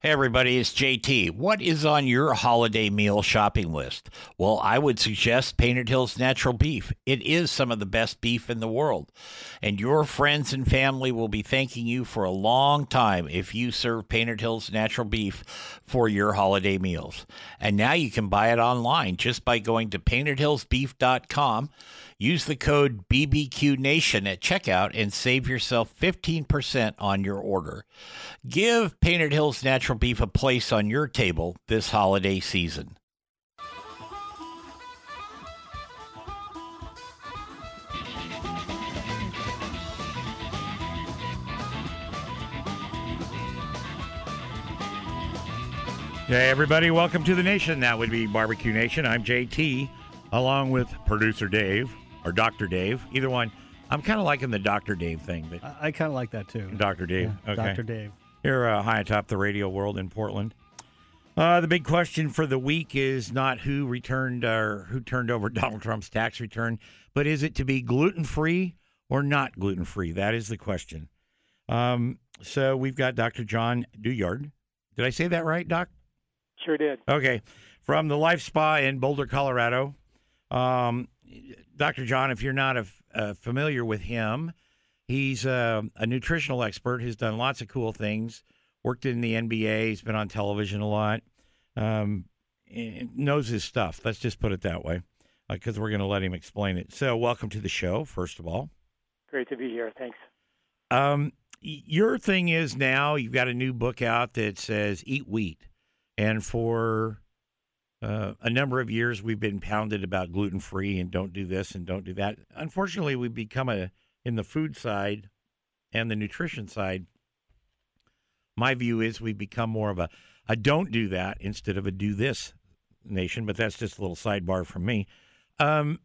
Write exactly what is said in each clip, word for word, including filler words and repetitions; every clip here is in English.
Hey, everybody, it's J T. What is on your holiday meal shopping list? Well, I would suggest Painted Hills Natural Beef. It is some of the best beef in the world, and your friends and family will be thanking you for a long time if you serve Painted Hills Natural Beef for your holiday meals. And now you can buy it online just by going to painted hills beef dot com. Use the code B B Q Nation at checkout and save yourself fifteen percent on your order. Give Painted Hills Natural Beef a place on your table this holiday season. Hey, everybody, welcome to the Nation. That would be Barbecue Nation. I'm J T, along with producer Dave, or Doctor Dave. Either one. I'm kind of liking the Doctor Dave thing. But I, I kind of like that, too. Doctor Dave. Yeah, okay. Doctor Dave. Here, uh, high atop the radio world in Portland. Uh, the big question for the week is not who returned or who turned over Donald Trump's tax return, but is it to be gluten-free or not gluten-free? That is the question. Um, so we've got Doctor John Douillard. Did I say that right, Doc? Sure did. Okay. From the Life Spa in Boulder, Colorado. Um, Doctor John, if you're not a, uh, familiar with him, he's uh, a nutritional expert. He's done lots of cool things. Worked in the N B A. He's been on television a lot. Um, knows his stuff. Let's just put it that way, because uh, we're going to let him explain it. So welcome to the show, first of all. Great to be here. Thanks. Um, your thing is now you've got a new book out that says Eat Wheat. And for uh, a number of years, we've been pounded about gluten-free and don't do this and don't do that. Unfortunately, we've become a, in the food side and the nutrition side, my view is we've become more of a, a don't do that instead of a do this nation, but that's just a little sidebar from me. Um,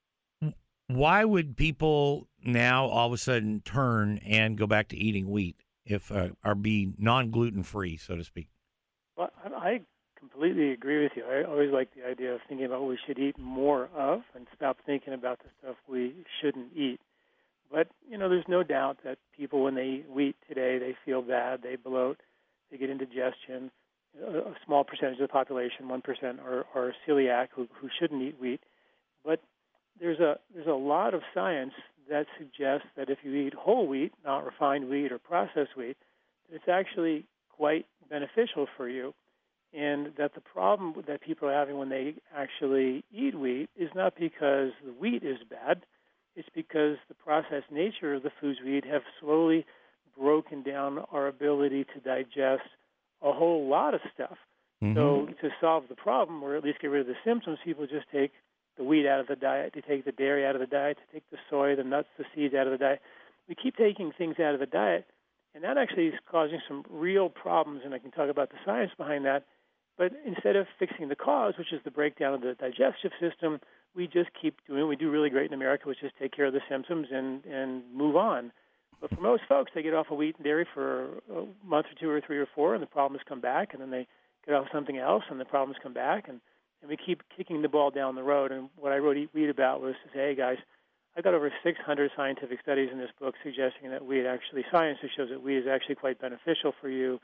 why would people now all of a sudden turn and go back to eating wheat if uh, or be non-gluten-free, so to speak? Well, I completely agree with you. I always like the idea of thinking about what we should eat more of and stop thinking about the stuff we shouldn't eat. But, you know, there's no doubt that people, when they eat wheat today, they feel bad, they bloat, they get indigestion. A, a small percentage of the population, one percent, are, are celiac who, who shouldn't eat wheat. But there's a there's a lot of science that suggests that if you eat whole wheat, not refined wheat or processed wheat, it's actually quite beneficial for you, and that the problem that people are having when they actually eat wheat is not because the wheat is bad, it's because the processed nature of the foods we eat have slowly broken down our ability to digest a whole lot of stuff. Mm-hmm. So to solve the problem, or at least get rid of the symptoms, people just take the wheat out of the diet, to take the dairy out of the diet, to take the soy, the nuts, the seeds out of the diet. We keep taking things out of the diet, and that actually is causing some real problems, and I can talk about the science behind that. But instead of fixing the cause, which is the breakdown of the digestive system, we just keep doing what we do really great in America, which is take care of the symptoms and, and move on. But for most folks, they get off of wheat and dairy for a month or two or three or four, and the problems come back, and then they get off something else, and the problems come back, and, and we keep kicking the ball down the road. And what I wrote Eat Wheat about was to say, hey, guys, I've got over six hundred scientific studies in this book suggesting that wheat actually, science shows that wheat is actually quite beneficial for you,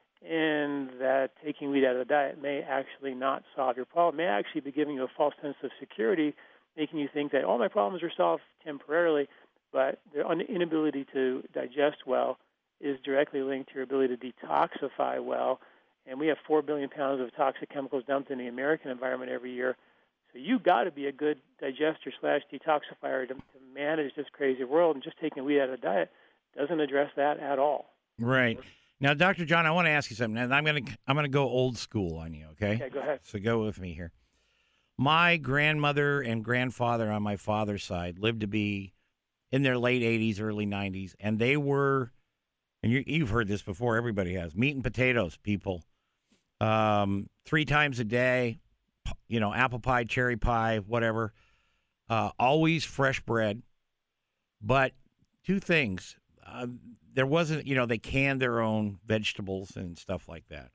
and that taking wheat out of the diet may actually not solve your problem, may actually be giving you a false sense of security, making you think that all my problems are solved temporarily, but the inability to digest well is directly linked to your ability to detoxify well. And we have four billion pounds of toxic chemicals dumped in the American environment every year. So you've got to be a good digester slash detoxifier to, to manage this crazy world, and just taking wheat out of the diet doesn't address that at all. Right. Now, Doctor John, I want to ask you something, and I'm going to I'm going to go old school on you, okay? Okay, go ahead. So go with me here. My grandmother and grandfather on my father's side lived to be in their late eighties, early nineties, and they were, and you, you've heard this before, everybody has, meat and potatoes, people. Um, three times a day, you know, apple pie, cherry pie, whatever. Uh, always fresh bread. But two things. Uh, there wasn't, you know, they canned their own vegetables and stuff like that.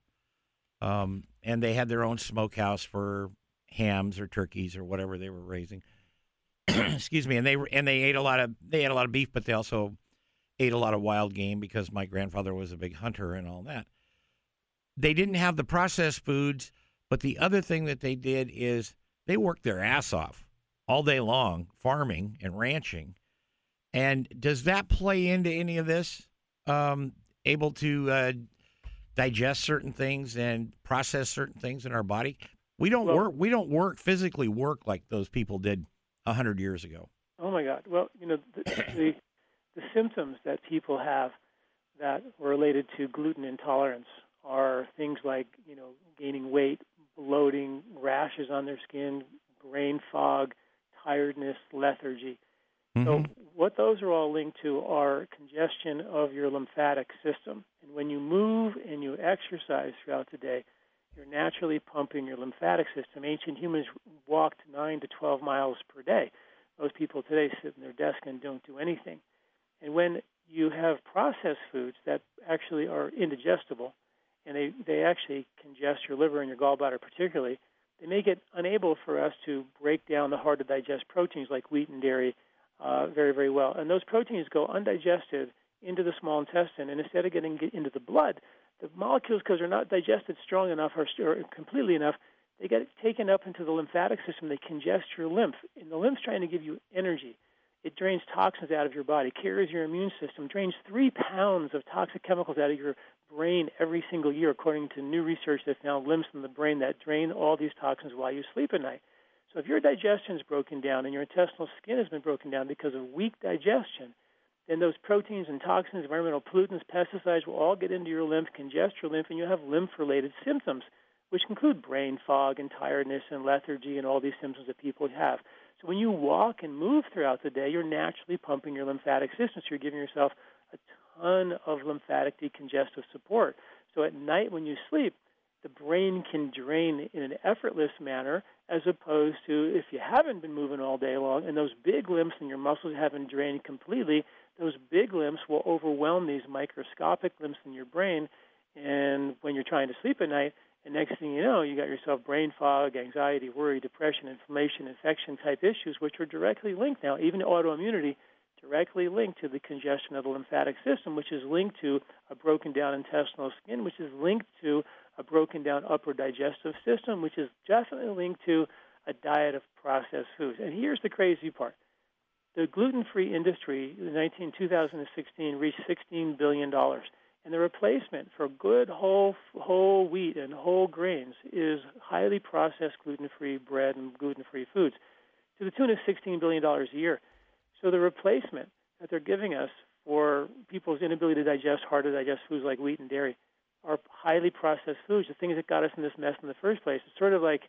Um, and they had their own smokehouse for hams or turkeys or whatever they were raising. Excuse me. And they were, and they ate a lot of, they ate a lot of beef, but they also ate a lot of wild game because my grandfather was a big hunter and all that. they didn't have the processed foods, but the other thing that they did is they worked their ass off all day long farming and ranching. And does that play into any of this? Um, able to uh, digest certain things and process certain things in our body? We don't well, work. We don't work physically work like those people did a hundred years ago. Oh my God! Well, you know the, the the symptoms that people have that were related to gluten intolerance are things like you know gaining weight, bloating, rashes on their skin, brain fog, tiredness, lethargy. Mm-hmm. So what those are all linked to are congestion of your lymphatic system. And when you move and you exercise throughout the day, you're naturally pumping your lymphatic system. Ancient humans walked nine to twelve miles per day. Most people today sit in their desk and don't do anything. And when you have processed foods that actually are indigestible, and they, they actually congest your liver and your gallbladder particularly, they make it unable for us to break down the hard-to-digest proteins like wheat and dairy uh, very, very well. And those proteins go undigested into the small intestine, and instead of getting into the blood, the molecules, because they're not digested strong enough or, or completely enough, they get taken up into the lymphatic system. They congest your lymph. And the lymph's trying to give you energy. It drains toxins out of your body, carries your immune system, drains three pounds of toxic chemicals out of your brain every single year, according to new research that found lymphs in the brain that drain all these toxins while you sleep at night. So if your digestion is broken down and your intestinal skin has been broken down because of weak digestion, then those proteins and toxins, environmental pollutants, pesticides will all get into your lymph, congest your lymph, and you'll have lymph-related symptoms, which include brain fog and tiredness and lethargy and all these symptoms that people have. So when you walk and move throughout the day, you're naturally pumping your lymphatic system, so you're giving yourself a ton of lymphatic decongestive support. So at night when you sleep, the brain can drain in an effortless manner as opposed to if you haven't been moving all day long and those big lymphs in your muscles haven't drained completely, those big lymphs will overwhelm these microscopic lymphs in your brain. And when you're trying to sleep at night, and next thing you know, you got yourself brain fog, anxiety, worry, depression, inflammation, infection type issues, which are directly linked now, even autoimmunity, directly linked to the congestion of the lymphatic system, which is linked to a broken down intestinal skin, which is linked to a broken down upper digestive system, which is definitely linked to a diet of processed foods. And here's the crazy part. The gluten-free industry in nineteen, two thousand sixteen reached sixteen billion dollars. And the replacement for good whole whole wheat and whole grains is highly processed gluten-free bread and gluten-free foods to the tune of sixteen billion dollars a year. So the replacement that they're giving us for people's inability to digest hard-to-digest foods like wheat and dairy are highly processed foods, the things that got us in this mess in the first place. It's sort of like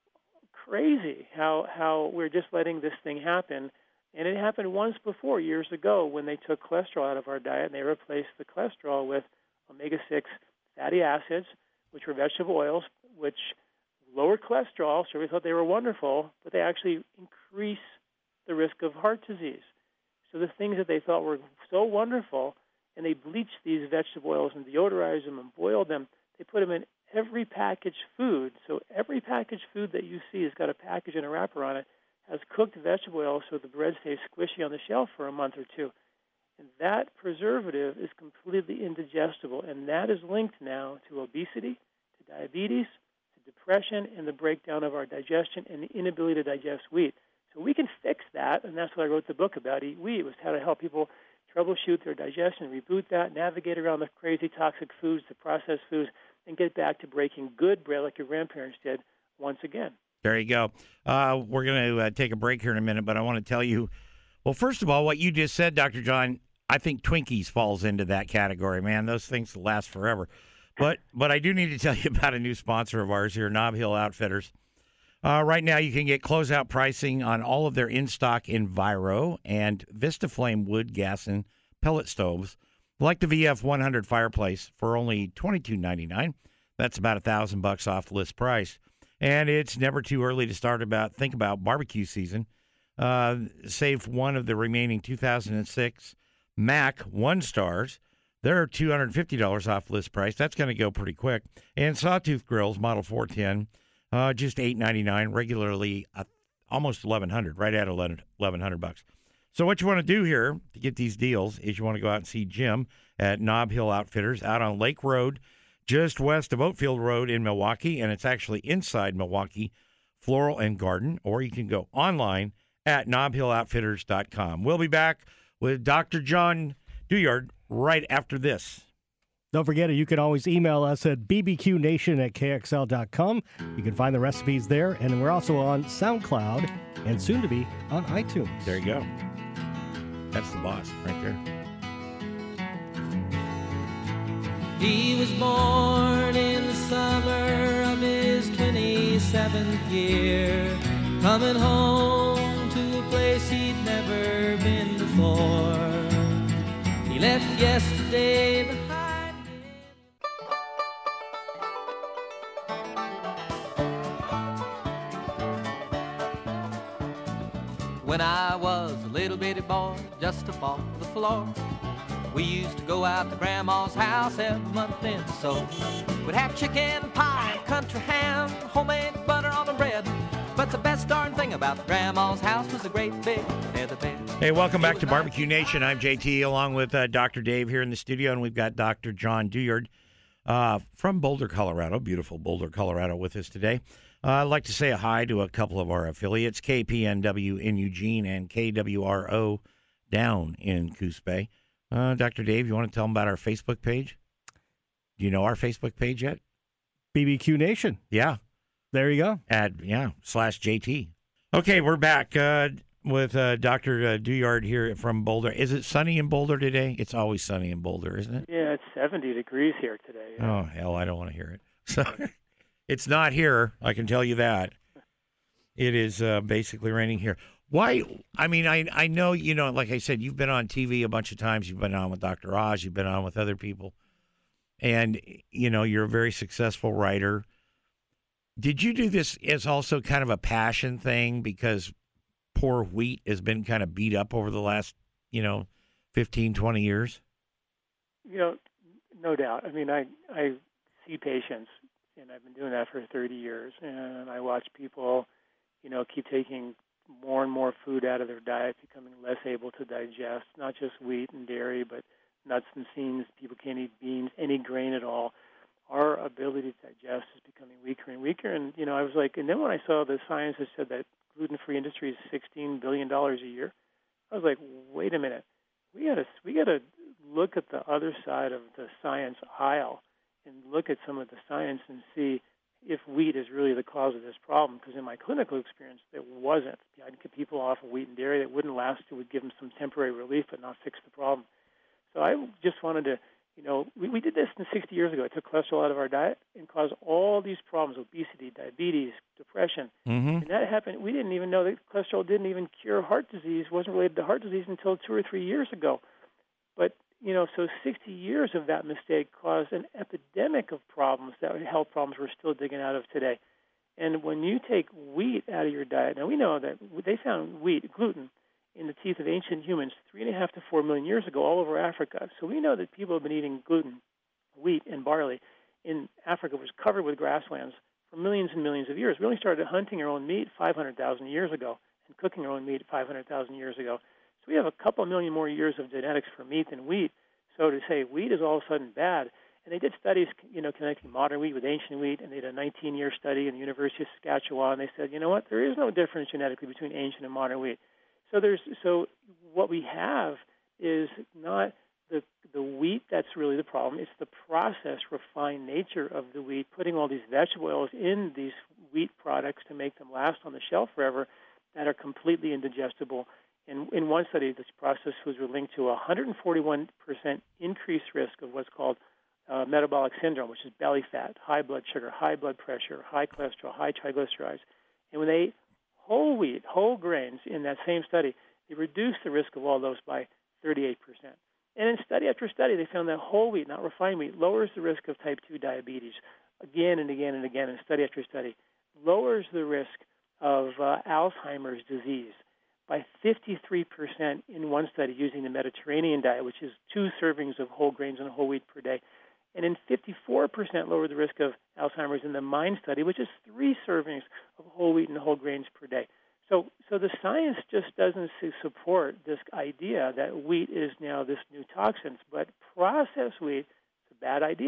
crazy how how we're just letting this thing happen. And it happened once before, years ago, when they took cholesterol out of our diet and they replaced the cholesterol with omega six fatty acids, which were vegetable oils, which lower cholesterol, so we thought they were wonderful, but they actually increase the risk of heart disease. So the things that they thought were so wonderful, and they bleached these vegetable oils and deodorized them and boiled them, they put them in every packaged food. So every packaged food that you see has got a package and a wrapper on it, has cooked vegetable oil so the bread stays squishy on the shelf for a month or two. And that preservative is completely indigestible, and that is linked now to obesity, to diabetes, to depression, and the breakdown of our digestion and the inability to digest wheat. So we can fix that, and that's what I wrote the book about, Eat Wheat, was how to help people troubleshoot their digestion, reboot that, navigate around the crazy toxic foods, the processed foods, and get back to breaking good bread like your grandparents did once again. There you go. Uh, we're going to uh, take a break here in a minute, but I want to tell you, well, first of all, what you just said, Doctor John, I think Twinkies falls into that category, man. Those things last forever. But but I do need to tell you about a new sponsor of ours here, Nob Hill Outfitters. Uh, right now, you can get closeout pricing on all of their in-stock Enviro and VistaFlame wood, gas, and pellet stoves, like the V F one hundred fireplace, for only twenty-two ninety-nine. That's about a thousand bucks off list price. And it's never too early to start about think about barbecue season. Uh, save one of the remaining two thousand six Mac one stars. They're two hundred fifty dollars off list price. That's going to go pretty quick. And Sawtooth Grills, Model four ten, uh, just eight ninety-nine. Regularly uh, almost eleven hundred, right at eleven hundred bucks. So what you want to do here to get these deals is you want to go out and see Jim at Nob Hill Outfitters out on Lake Road, just west of Oatfield Road in Milwaukee, and it's actually inside Milwaukee Floral and Garden, or you can go online at nob hill outfitters dot com. We'll be back with Doctor John Douillard right after this. Don't forget, you can always email us at b b q nation at k x l dot com. You can find the recipes there, and we're also on SoundCloud and soon to be on iTunes. There you go. That's the boss right there. He was born in the summer of his twenty-seventh year, coming home to a place he'd never been before. He left yesterday behind. When I was a little bitty boy, just off the floor, we used to go out to Grandma's house every month in so. We'd have chicken pie, country ham, homemade butter on the bread. But the best darn thing about Grandma's house was a great big feather bed. Hey, welcome back to Barbecue Nation. I'm J T, along with uh, Doctor Dave here in the studio, and we've got Doctor John Douillard uh, from Boulder, Colorado, beautiful Boulder, Colorado, with us today. Uh, I'd like to say a hi to a couple of our affiliates, K P N W in Eugene and K W R O down in Coos Bay. Uh, Doctor Dave, you want to tell them about our Facebook page? Do you know our Facebook page yet? B B Q Nation. Yeah. There you go. At, yeah, slash J T. Okay, we're back uh, with uh, Doctor Uh, Douillard here from Boulder. Is it sunny in Boulder today? It's always sunny in Boulder, isn't it? Yeah, it's seventy degrees here today. Oh, hell, I don't want to hear it. So it's not here, I can tell you that. It is uh, basically raining here. Why? I mean, I I know, you know, like I said, you've been on T V a bunch of times. You've been on with Doctor Oz. You've been on with other people. And, you know, you're a very successful writer. Did you do this as also kind of a passion thing because poor wheat has been kind of beat up over the last, you know, fifteen, twenty years? You know, no doubt. I mean, I, I see patients, and I've been doing that for thirty years, and I watch people, you know, keep taking more and more food out of their diet, becoming less able to digest, not just wheat and dairy, but nuts and seeds. People can't eat beans, any grain at all. Our ability to digest is becoming weaker and weaker. And, you know, I was like, and then when I saw the science that said that gluten-free industry is sixteen billion dollars a year, I was like, wait a minute. We got to we got to look at the other side of the science aisle and look at some of the science and see if wheat is really the cause of this problem. Because in my clinical experience, it wasn't. I'd get people off of wheat and dairy that wouldn't last. It would give them some temporary relief but not fix the problem. So I just wanted to, you know, we, we did this sixty years ago. It took cholesterol out of our diet and caused all these problems, obesity, diabetes, depression. Mm-hmm. And that happened. We didn't even know that cholesterol didn't even cure heart disease, wasn't related to heart disease until two or three years ago. But, you know, so sixty years of that mistake caused an epidemic of problems, that health problems we're still digging out of today. And when you take wheat out of your diet, now we know that they found wheat, gluten, in the teeth of ancient humans three and a half to four million years ago all over Africa. So we know that people have been eating gluten, wheat, and barley in Africa, which was covered with grasslands for millions and millions of years. We only started hunting our own meat five hundred thousand years ago and cooking our own meat five hundred thousand years ago. So we have a couple million more years of genetics for meat than wheat. So to say wheat is all of a sudden bad, and they did studies, you know, connecting modern wheat with ancient wheat, and they did a nineteen-year study in the University of Saskatchewan, and they said, you know what, there is no difference genetically between ancient and modern wheat. So there's so what we have is not the the wheat that's really the problem. It's the processed, refined nature of the wheat, putting all these vegetable oils in these wheat products to make them last on the shelf forever, that are completely indigestible. In, in one study, this processed foods were linked to a one hundred forty-one percent increased risk of what's called uh, metabolic syndrome, which is belly fat, high blood sugar, high blood pressure, high cholesterol, high triglycerides. And when they ate whole wheat, whole grains in that same study, they reduced the risk of all those by thirty-eight percent. And in study after study, they found that whole wheat, not refined wheat, lowers the risk of type two diabetes again and again and again in study after study, lowers the risk of uh, Alzheimer's disease by fifty-three percent in one study using the Mediterranean diet, which is two servings of whole grains and whole wheat per day, and in fifty-four percent lower the risk of Alzheimer's in the MIND study, which is three servings of whole wheat and whole grains per day. So, so the science just doesn't support this idea that wheat is now this new toxin, but processed wheat is a bad idea.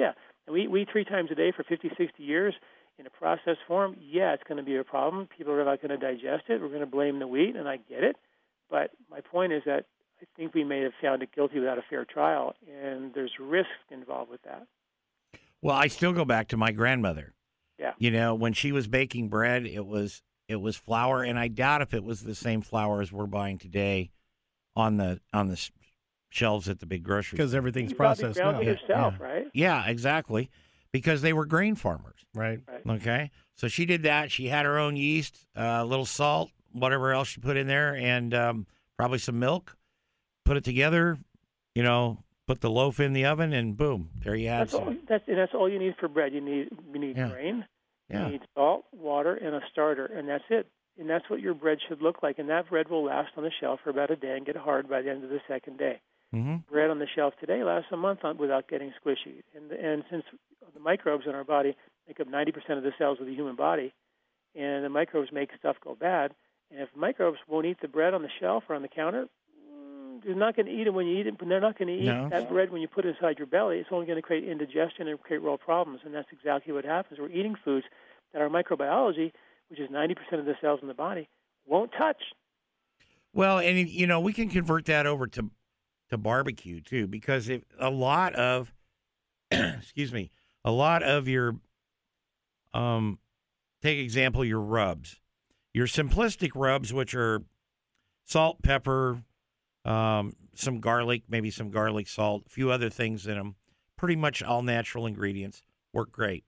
And we, we eat three times a day for fifty, sixty years in a processed form. Yeah, it's going to be a problem. People are not going to digest it. We're going to blame the wheat, and I get it. But my point is that I think we may have found it guilty without a fair trial, and there's risk involved with that. Well, I still go back to my grandmother. Yeah. You know, when she was baking bread, it was it was flour, and I doubt if it was the same flour as we're buying today on the on the s- shelves at the big grocery Because store. everything's You probably processed ground now. it Yeah, yourself, yeah. right? Yeah, exactly. Because they were grain farmers. Right. Right. Okay. So she did that. She had her own yeast, a uh, little salt, whatever else she put in there, and um, probably some milk. Put it together, you know, put the loaf in the oven, and boom, there you have That's all, some. that's, and that's all you need for bread. You need you need Yeah. grain, Yeah. you need salt, water, and a starter, and that's it. And that's what your bread should look like. And that bread will last on the shelf for about a day and get hard by the end of the second day. Mm-hmm. Bread on the shelf today lasts a month on, without getting squishy. And and since the microbes in our body make up ninety percent of the cells of the human body, and the microbes make stuff go bad, and if microbes won't eat the bread on the shelf or on the counter, mm, they're not going to eat it when you eat it, but they're not going to eat No. that bread when you put it inside your belly. It's only going to create indigestion and create real problems, and that's exactly what happens. We're eating foods that our microbiology, which is ninety percent of the cells in the body, won't touch. Well, and you know, we can convert that over to to barbecue too, because if a lot of excuse me, a lot of your um take example your rubs. Your simplistic rubs, which are salt, pepper, um, some garlic, maybe some garlic salt, a few other things in them, pretty much all natural ingredients, work great.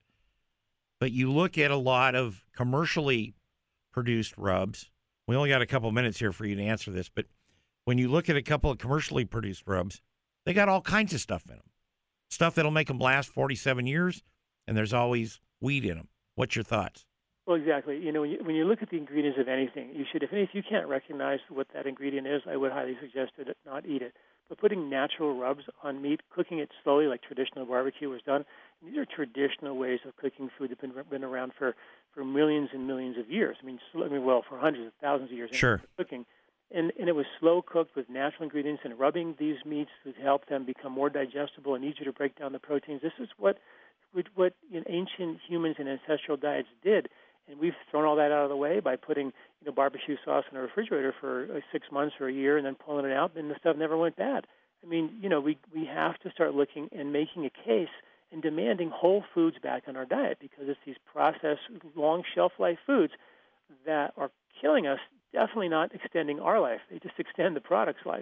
But you look at a lot of commercially produced rubs. We only got a couple minutes here for you to answer this, but when you look at a couple of commercially produced rubs, they got all kinds of stuff in them. Stuff that'll make them last forty-seven years, and there's always weed in them. What's your thoughts? Well, exactly. You know, when you, when you look at the ingredients of anything, you should, if, if you can't recognize what that ingredient is, I would highly suggest to not eat it. But putting natural rubs on meat, cooking it slowly like traditional barbecue was done, these are traditional ways of cooking food that have been, been around for, for millions and millions of years. I mean, sl- I mean, well, for hundreds of thousands of years. Sure. Cooking. And, and it was slow cooked with natural ingredients and rubbing these meats to help them become more digestible and easier to break down the proteins. This is what what, what you know, ancient humans and ancestral diets did. And we've thrown all that out of the way by putting, you know, barbecue sauce in a refrigerator for like six months or a year and then pulling it out, and the stuff never went bad. I mean, you know, we, we have to start looking and making a case and demanding whole foods back in our diet, because it's these processed, long shelf life foods that are killing us, definitely not extending our life. They just extend the product's life.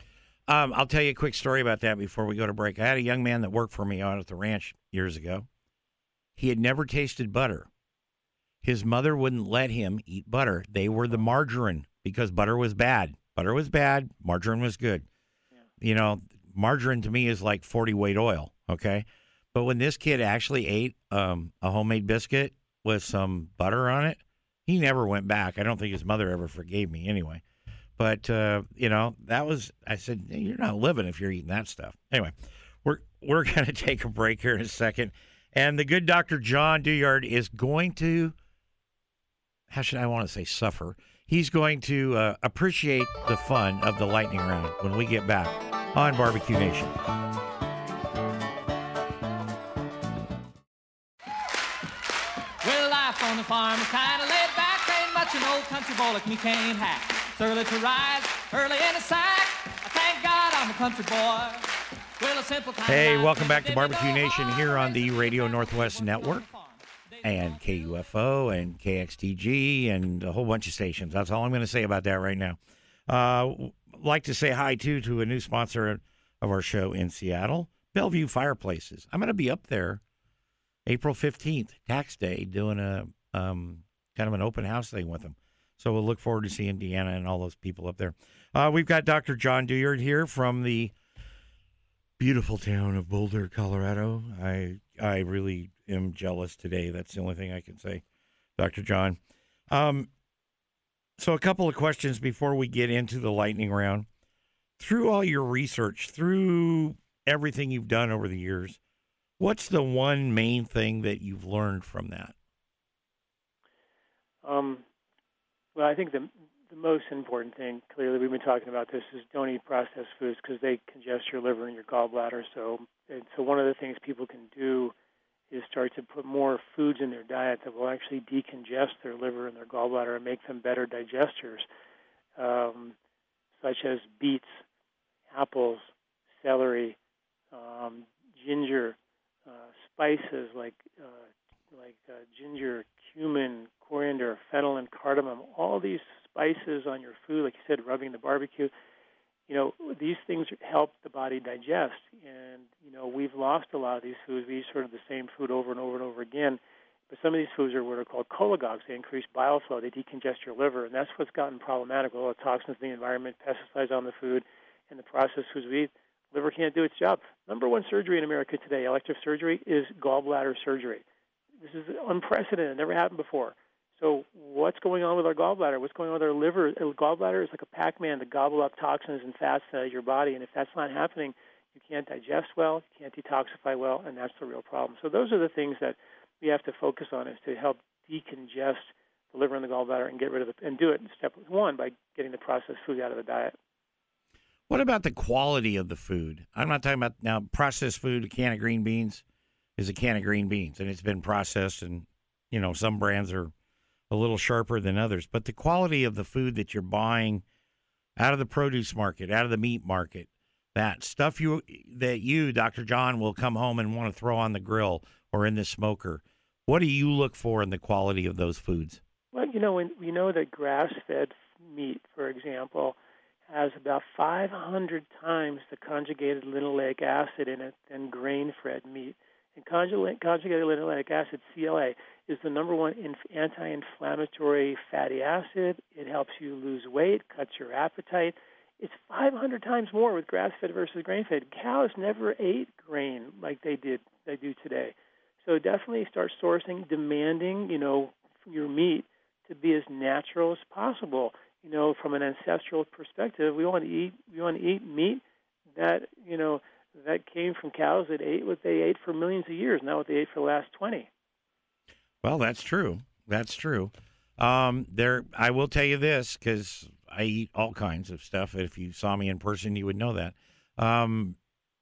Um, I'll tell you a quick story about that before we go to break. I had a young man that worked for me out at the ranch years ago. He had never tasted butter. His mother wouldn't let him eat butter. They were the margarine, because butter was bad. Butter was bad. Margarine was good. Yeah. You know, margarine to me is like forty weight oil, okay? But when this kid actually ate um, a homemade biscuit with some butter on it, he never went back. I don't think his mother ever forgave me anyway. But, uh, you know, that was, I said, you're not living if you're eating that stuff. Anyway, we're, we're going to take a break here in a second. And the good Doctor John Douillard is going to, how should I want to say, suffer. He's going to uh, appreciate the fun of the lightning round when we get back on Barbecue Nation. Well, life on the farm is kind of laid back. Ain't much an old country boy like me can't hack. It's early to rise, early in the sack. I thank God I'm a country boy. Well, a simple kind Hey, of life welcome back to didn't Barbecue know Nation hard. here on the Radio Northwest Network and K U F O and K X T G and a whole bunch of stations. That's all I'm going to say about that right now. Uh, like to say hi, too, to a new sponsor of our show in Seattle, Bellevue Fireplaces. I'm going to be up there April fifteenth, tax day, doing a um, kind of an open house thing with them. So we'll look forward to seeing Deanna and all those people up there. Uh, we've got Doctor John Douillard here from the beautiful town of Boulder, Colorado. I I really am jealous today. That's the only thing I can say, Doctor John. Um, so a couple of questions before we get into the lightning round. Through all your research, through everything you've done over the years, what's the one main thing that you've learned from that? Um, well, I think the the most important thing, clearly, we've been talking about this, is don't eat processed foods because they congest your liver and your gallbladder. So, and so one of the things people can do is start to put more foods in their diet that will actually decongest their liver and their gallbladder and make them better digesters, um, such as beets, apples, celery, um, ginger, uh, spices like uh, like uh, ginger, cumin, coriander, fennel, and cardamom. All these spices on your food, like you said, rubbing the barbecue. You know, these things help the body digest. And, you know, we've lost a lot of these foods. We eat sort of the same food over and over and over again. But some of these foods are what are called cholagogues. They increase bile flow. They decongest your liver. And that's what's gotten problematic with all the toxins in the environment, pesticides on the food, and the processed foods we eat. Liver can't do its job. Number one surgery in America today, elective surgery, is gallbladder surgery. This is unprecedented. It never happened before. So what's going on with our gallbladder? What's going on with our liver? The gallbladder is like a Pac-Man to gobble up toxins and fats out of your body. And if that's not happening, you can't digest well, you can't detoxify well, and that's the real problem. So those are the things that we have to focus on, is to help decongest the liver and the gallbladder and get rid of the, and do it in step one by getting the processed food out of the diet. What about the quality of the food? I'm not talking about now processed food. A can of green beans is a can of green beans, and it's been processed, and, you know, some brands are a little sharper than others. But the quality of the food that you're buying out of the produce market, out of the meat market, that stuff you that you, Doctor John, will come home and want to throw on the grill or in the smoker, what do you look for in the quality of those foods? Well, you know, when, we know that grass-fed meat, for example, has about five hundred times the conjugated linoleic acid in it than grain-fed meat. And conjugated linoleic acid, C L A, is the number one anti-inflammatory fatty acid. It helps you lose weight, cuts your appetite. It's five hundred times more with grass-fed versus grain-fed. Cows never ate grain like they did they do today. So definitely start sourcing, demanding, you know, your meat to be as natural as possible. You know, from an ancestral perspective, we want to eat we want to eat meat that, you know, that came from cows that ate what they ate for millions of years, not what they ate for the last twenty. Well, that's true. That's true. Um, there, I will tell you this, because I eat all kinds of stuff. If you saw me in person, you would know that. Um,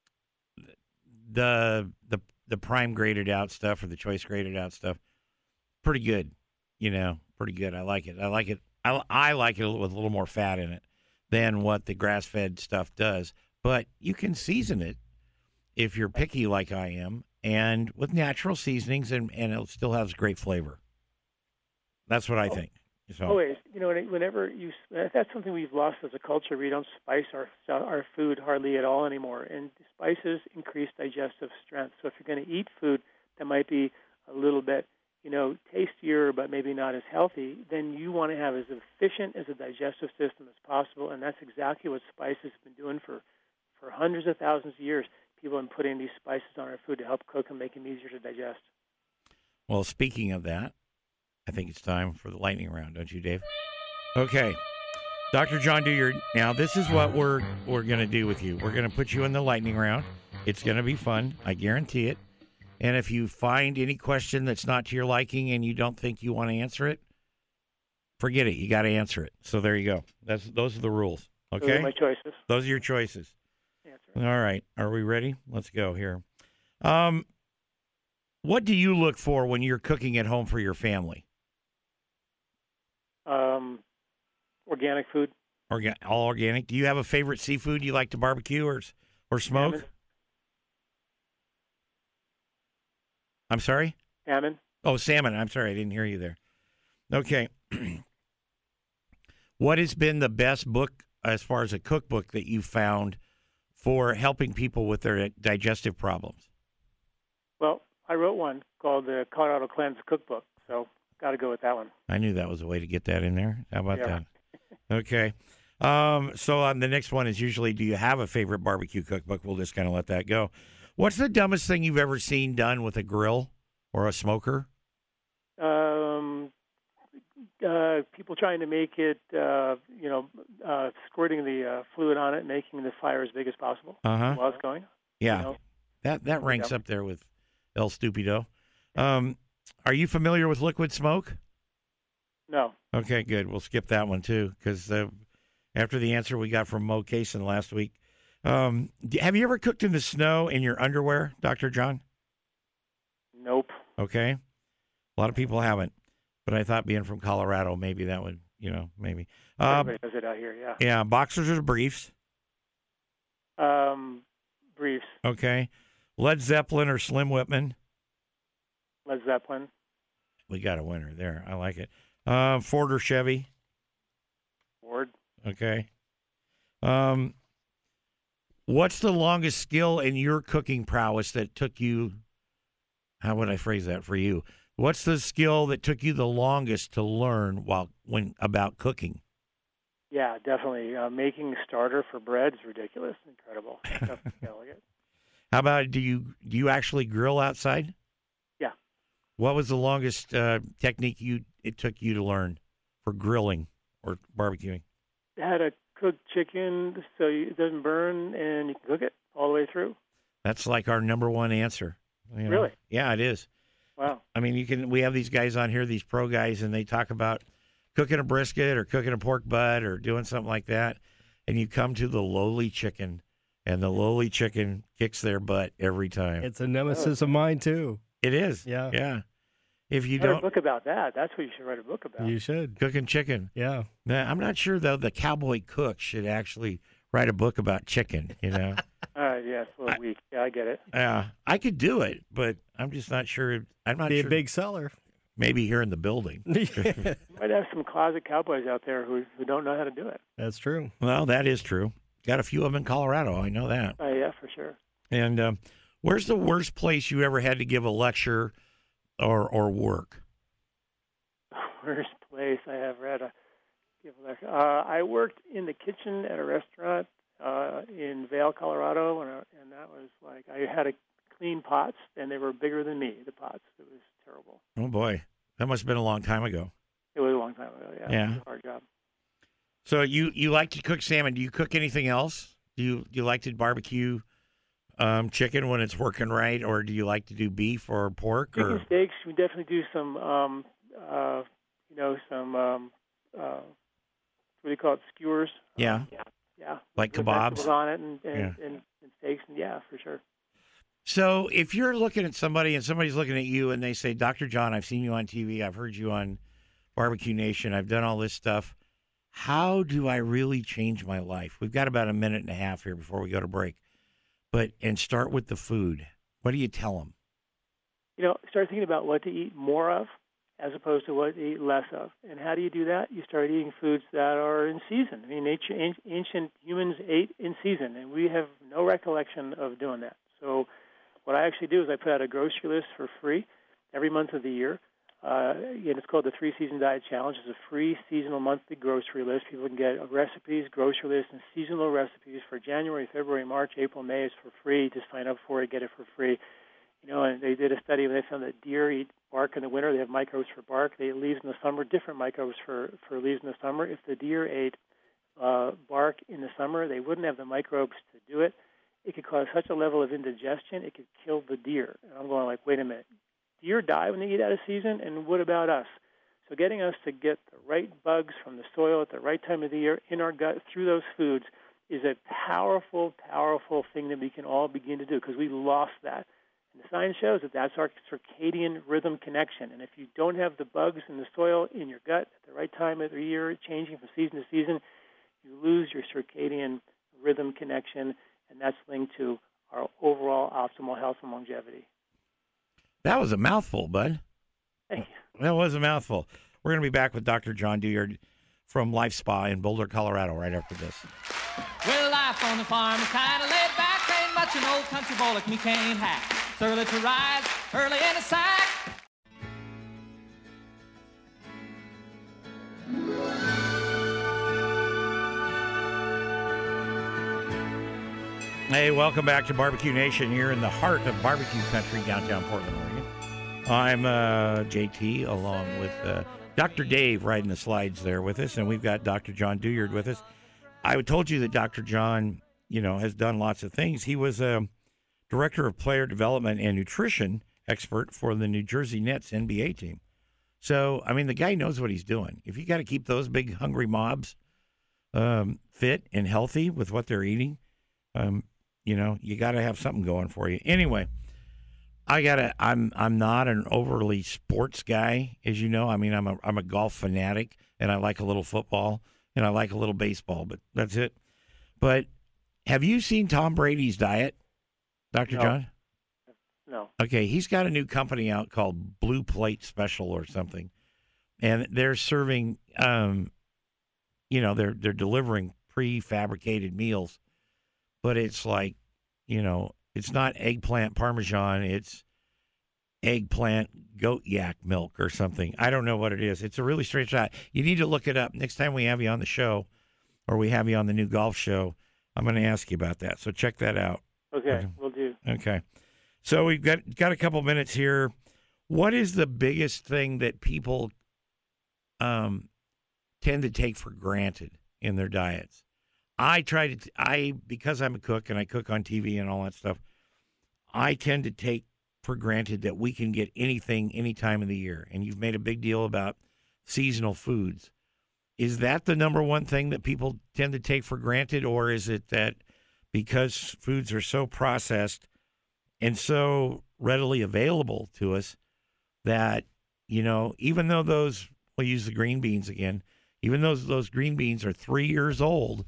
the the the prime graded out stuff or the choice graded out stuff, pretty good. You know, pretty good. I like it. I like it. I, I like it with a little more fat in it than what the grass fed stuff does. But you can season it if you're picky like I am, and with natural seasonings, and, and it still has great flavor. That's what I oh, think. So. Always. You know, whenever you, that's something we've lost as a culture. We don't spice our our food hardly at all anymore. And spices increase digestive strength. So if you're going to eat food that might be a little bit, you know, tastier but maybe not as healthy, then you want to have as efficient as a digestive system as possible. And that's exactly what spices have been doing for For hundreds of thousands of years. People have been putting these spices on our food to help cook and make them easier to digest. Well, speaking of that, I think it's time for the lightning round, don't you, Dave? Okay. Doctor John Dewar, now this is what we're we're going to do with you. We're going to put you in the lightning round. It's going to be fun. I guarantee it. And if you find any question that's not to your liking and you don't think you want to answer it, forget it. You got to answer it. So there you go. That's Those are the rules. Okay? Those are my choices. Those are your choices. Answer. All right. Are we ready? Let's go here. Um, what do you look for when you're cooking at home for your family? Um, organic food. Orga- all organic. Do you have a favorite seafood you like to barbecue or or smoke? Salmon. I'm sorry? Salmon. Oh, salmon. I'm sorry. I didn't hear you there. Okay. What has been the best book as far as a cookbook that you found for helping people with their digestive problems? Well, I wrote one called the Colorado Cleanse Cookbook, so got to go with that one. I knew that was a way to get that in there. How about Yeah. that? Okay. Um, so on the next one is usually, do you have a favorite barbecue cookbook? We'll just kind of let that go. What's the dumbest thing you've ever seen done with a grill or a smoker? Um, uh, people trying to make it, uh, you know, uh, squirting the uh, fluid on it, making the fire as big as possible Uh-huh. while it's going. Yeah. You know? That that ranks Yeah. up there with El Stupido. Um, are you familiar with liquid smoke? No. Okay, good. We'll skip that one too, because uh, after the answer we got from Mo Cason last week. Um, d- have you ever cooked in the snow in your underwear, Doctor John? Nope. Okay. A lot of people haven't, but I thought being from Colorado, maybe that would, you know, maybe. Uh, Everybody does it out here, yeah. yeah, boxers or briefs? Um, briefs, Okay. Led Zeppelin or Slim Whitman? Led Zeppelin, We got a winner there. I like it. Uh, Ford or Chevy? Ford. Okay. Um, what's the longest skill in your cooking prowess that took you? How would I phrase that for you? What's the skill that took you the longest to learn while when about cooking? Yeah, definitely. Uh, making starter for bread is ridiculous, incredible. That's elegant. How about do you do you actually grill outside? Yeah. What was the longest uh, technique you it took you to learn for grilling or barbecuing? How to cook chicken so you, it doesn't burn and you can cook it all the way through. That's like our number one answer. You know? Really? Yeah, it is. Wow. I mean, you can. We have these guys on here, these pro guys, and they talk about cooking a brisket or cooking a pork butt or doing something like that. And you come to the lowly chicken, and the lowly chicken kicks their butt every time. It's a nemesis of mine, too. It is. Yeah. Yeah. If you Write a don't book about that. That's what you should write a book about. You should. cooking chicken, Yeah. now, I'm not sure though the cowboy cook should actually write a book about chicken. You know. Uh, yeah, it's a little weak. Yeah, I get it. Yeah, I could do it, but I'm just not sure. I'm not Be sure. a big seller. Maybe here in the building. You might have some closet cowboys out there who who don't know how to do it. That's true. Well, that is true. Got a few of them in Colorado. I know that. Uh, yeah, for sure. And um, where's the worst place you ever had to give a lecture or or work? Worst place I have read a give a lecture. Uh, I worked in the kitchen at a restaurant uh, in Vail, Colorado, and, uh, and that was like I had to clean pots, and they were bigger than me. The pots. It was terrible. Oh boy, that must have been a long time ago. It was a long time ago. Yeah. Yeah. It was a hard job. So you you like to cook salmon? Do you cook anything else? Do you do you like to barbecue um, chicken when it's working right, or do you like to do beef or pork? Chicken Or steaks. We definitely do some. Um, uh, you know, some. Um, uh, what do you call it? Skewers. yeah, Yeah. Yeah. like With kebabs. vegetables on it and and, Yeah. and, and steaks and yeah, for sure. So if you're looking at somebody and somebody's looking at you and they say, Doctor John, I've seen you on T V, I've heard you on Barbecue Nation, I've done all this stuff. How do I really change my life? We've got about a minute and a half here before we go to break. But and start with the food. What do you tell them? You know, start thinking about what to eat more of as opposed to what to eat less of. And how do you do that? You start eating foods that are in season. I mean, ancient, ancient humans ate in season, and we have no recollection of doing that. So what I actually do is I put out a grocery list for free every month of the year. Uh, and it's called the Three Season Diet Challenge. It's a free seasonal monthly grocery list. People can get recipes, grocery lists, and seasonal recipes for January, February, March, April, May. It's for free. Just sign up for it, get it for free. You know, and they did a study where they found that deer eat bark in the winter. They have microbes for bark. They eat leaves in the summer, different microbes for, for leaves in the summer. If the deer ate uh, bark in the summer, they wouldn't have the microbes to do it. It could cause such a level of indigestion, it could kill the deer. And I'm going like, wait a minute. Deer die when they eat out of season, and what about us? So getting us to get the right bugs from the soil at the right time of the year in our gut through those foods is a powerful, powerful thing that we can all begin to do because we lost that. And the science shows that that's our circadian rhythm connection. And if you don't have the bugs in the soil in your gut at the right time of the year, changing from season to season, you lose your circadian rhythm connection, and that's linked to our overall optimal health and longevity. That was a mouthful, bud. Thank you. That was a mouthful. We're going to be back with Doctor John Douillard from Life Spa in Boulder, Colorado, right after this. Well, life on the farm is kind of laid back. Ain't much an old country boy like me can't hack. It's early to rise, early in the sack. Hey, welcome back to Barbecue Nation here in the heart of barbecue country, downtown Portland, Oregon. I'm uh, J T along with uh, Doctor Dave riding the slides there with us, and we've got Doctor John Douillard with us. I told you that Doctor John, you know, has done lots of things. He was a director of player development and nutrition expert for the New Jersey Nets N B A team. So, I mean, the guy knows what he's doing. If you got to keep those big hungry mobs um, fit and healthy with what they're eating, um, you know, you got to have something going for you. Anyway, I gotta. I'm. I'm not an overly sports guy, as you know. I mean, I'm a. I'm a golf fanatic, and I like a little football, and I like a little baseball, but that's it. But have you seen Tom Brady's diet, Doctor No. John? No. Okay, he's got a new company out called Blue Plate Special or something, and they're serving. Um, you know, they're they're delivering prefabricated meals, but it's like, you know, it's not eggplant parmesan. It's eggplant goat yak milk or something. I don't know what it is. It's a really strange diet. You need to look it up. Next time we have you on the show or we have you on the new golf show, I'm going to ask you about that. So check that out. Okay, Okay. we'll do. Okay. So we've got, got a couple minutes here. What is the biggest thing that people um, tend to take for granted in their diets? I try to, I, because I'm a cook and I cook on T V and all that stuff, I tend to take for granted that we can get anything any time of the year. And you've made a big deal about seasonal foods. Is that the number one thing that people tend to take for granted? Or is it that because foods are so processed and so readily available to us that, you know, even though those, we'll use the green beans again, even though those green beans are three years old,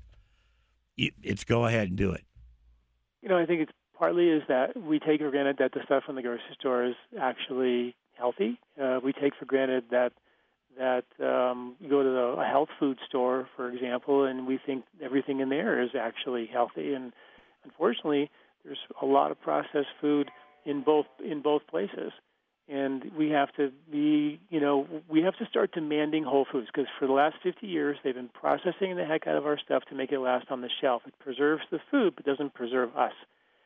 it's go ahead and do it. You know, I think it's partly is that we take for granted that the stuff from the grocery store is actually healthy. Uh, we take for granted that that um, you go to the, a health food store, for example, and we think everything in there is actually healthy. And unfortunately, there's a lot of processed food in both in both places. And we have to be, you know, we have to start demanding whole foods because for the last fifty years, they've been processing the heck out of our stuff to make it last on the shelf. It preserves the food, but doesn't preserve us.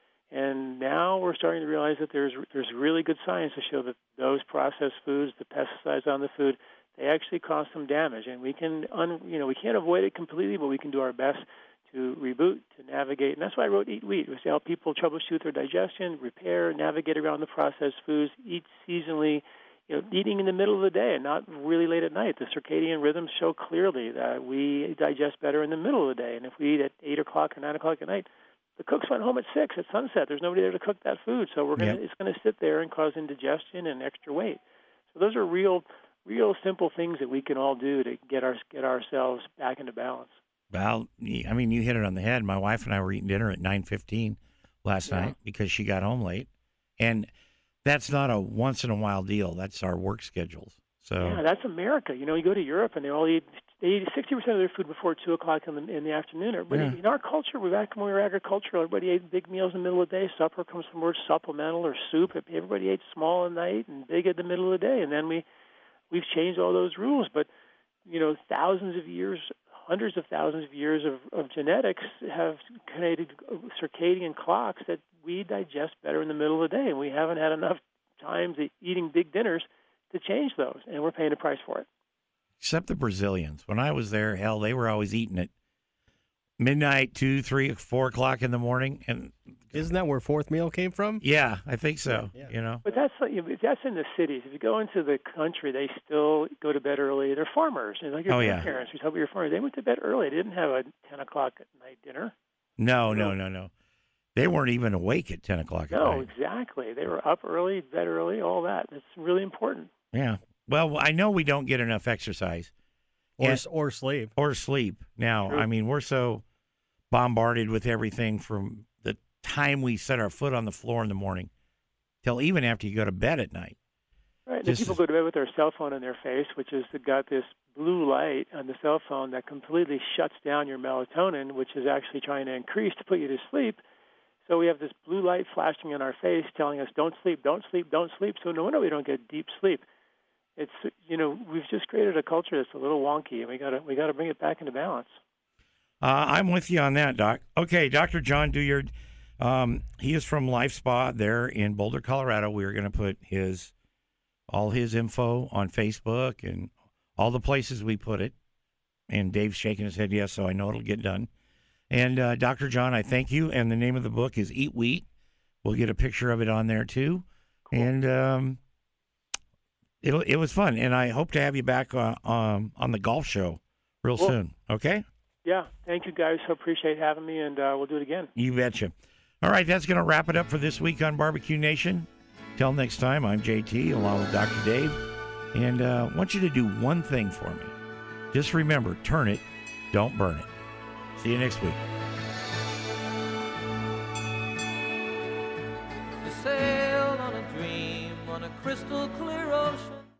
And now we're starting to realize that there's there's really good science to show that those processed foods, the pesticides on the food, they actually cause some damage. And we can, un, you know, we can't avoid it completely, but we can do our best to reboot, to navigate. And that's why I wrote Eat Wheat. It was to help people troubleshoot their digestion, repair, navigate around the processed foods, eat seasonally, you know, eating in the middle of the day and not really late at night. The circadian rhythms show clearly that we digest better in the middle of the day. And if we eat at eight o'clock or nine o'clock at night, the cooks went home at six at sunset. There's nobody there to cook that food. So we're gonna, Yep. it's going to sit there and cause indigestion and extra weight. So those are real, real simple things that we can all do to get our get ourselves back into balance. Well, I mean, you hit it on the head. My wife and I were eating dinner at nine fifteen last Yeah. night because she got home late. And that's not a once-in-a-while deal. That's our work schedules. So Yeah, that's America. You know, you go to Europe and they all eat they eat sixty percent of their food before two o'clock in the in the afternoon. Everybody, Yeah. in our culture, we back when we were agricultural, everybody ate big meals in the middle of the day. Supper comes from the word supplemental or soup. Everybody ate small at night and big at the middle of the day. And then we we've changed all those rules. But you know, thousands of years, hundreds of thousands of years of, of genetics have created circadian clocks that we digest better in the middle of the day, and we haven't had enough times eating big dinners to change those, and we're paying a price for it. except the Brazilians. When I was there, hell, they were always eating at midnight, two, three, four o'clock in the morning. And Isn't that where fourth meal came from? yeah, I think so. Yeah. You know, But that's like, that's in the cities. If you go into the country, they still go to bed early. They're farmers. You know, like your Oh, yeah. grandparents. We talk about your farmers. They went to bed early. They didn't have a ten o'clock at night dinner. no, no, no, no. They weren't even awake at ten o'clock at No, night. exactly. They were up early, bed early, all that. It's really important. Yeah. Well, I know we don't get enough exercise Or, And- or sleep. or sleep. Now, True. I mean, we're so bombarded with everything from the time we set our foot on the floor in the morning till even after you go to bed at night. Right. And Just people as- go to bed with their cell phone in their face, which has got this blue light on the cell phone that completely shuts down your melatonin, which is actually trying to increase to put you to sleep. So we have this blue light flashing in our face telling us, don't sleep, don't sleep, don't sleep. So no wonder we don't get deep sleep. It's, you know, we've just created a culture that's a little wonky, and we got to we got to bring it back into balance. Uh, I'm with you on that, Doc. Okay, Doctor John Douillard, um, he is from Life Spa there in Boulder, Colorado. We're going to put his all his info on Facebook and all the places we put it. And Dave's shaking his head yes, so I know it'll get done. And uh, Doctor John, I thank you. And the name of the book is Eat Wheat. We'll get a picture of it on there too. Cool. And um, it'll it was fun. And I hope to have you back uh, um, on the golf show real Cool. soon. Okay. Yeah, thank you guys. So appreciate having me, and uh, we'll do it again. You betcha. All right, that's going to wrap it up for this week on Barbecue Nation. Till next time, I'm J T along with Doctor Dave, and uh, I want you to do one thing for me. Just remember, turn it, don't burn it. See you next week. To sail on a dream on a crystal clear ocean.